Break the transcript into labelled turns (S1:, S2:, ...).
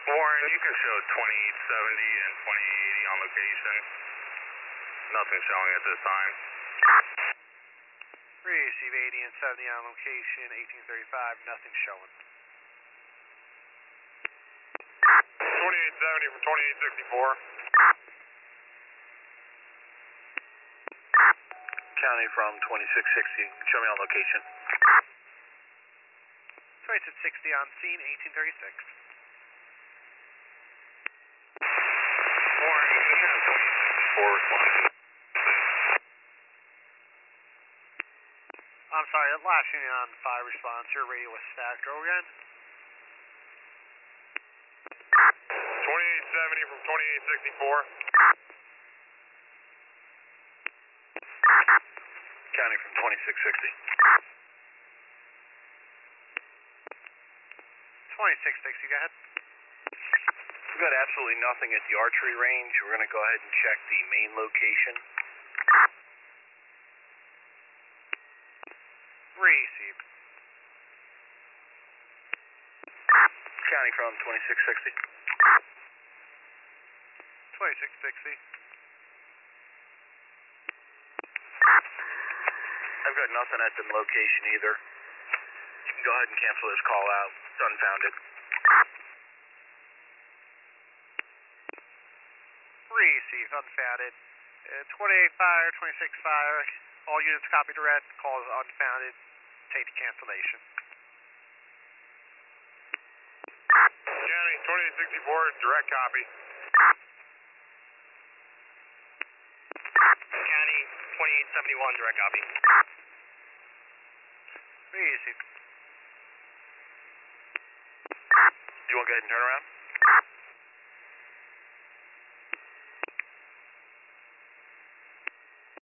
S1: Warren, you can show 2870 and 2880 on location. Nothing showing at this time.
S2: Receive 80 and 70 on location, 1835, nothing showing.
S1: 2870 from 2864.
S3: County from 2660, show me on location.
S2: 2660 on scene, 1836.
S1: Warren, you can have 2864 responding.
S2: I'm sorry, last unit on 5 response, your radio was stacked. Go again.
S1: 2870 from 2864.
S3: County from 2660.
S2: 2660, go ahead.
S3: We've got absolutely nothing at the archery range. We're going to go ahead and check the main location.
S2: Received.
S3: County from 2660.
S2: 2660.
S3: I've got nothing at the location either. You can go ahead and cancel this call out. It's unfounded.
S2: Received, unfounded. 28 fire, 26 fire. All units copy to red. Call is unfounded. Take the cancellation.
S1: County 2864, direct copy.
S3: County 2871, direct copy.
S2: Received.
S3: Do you want to go ahead and turn around?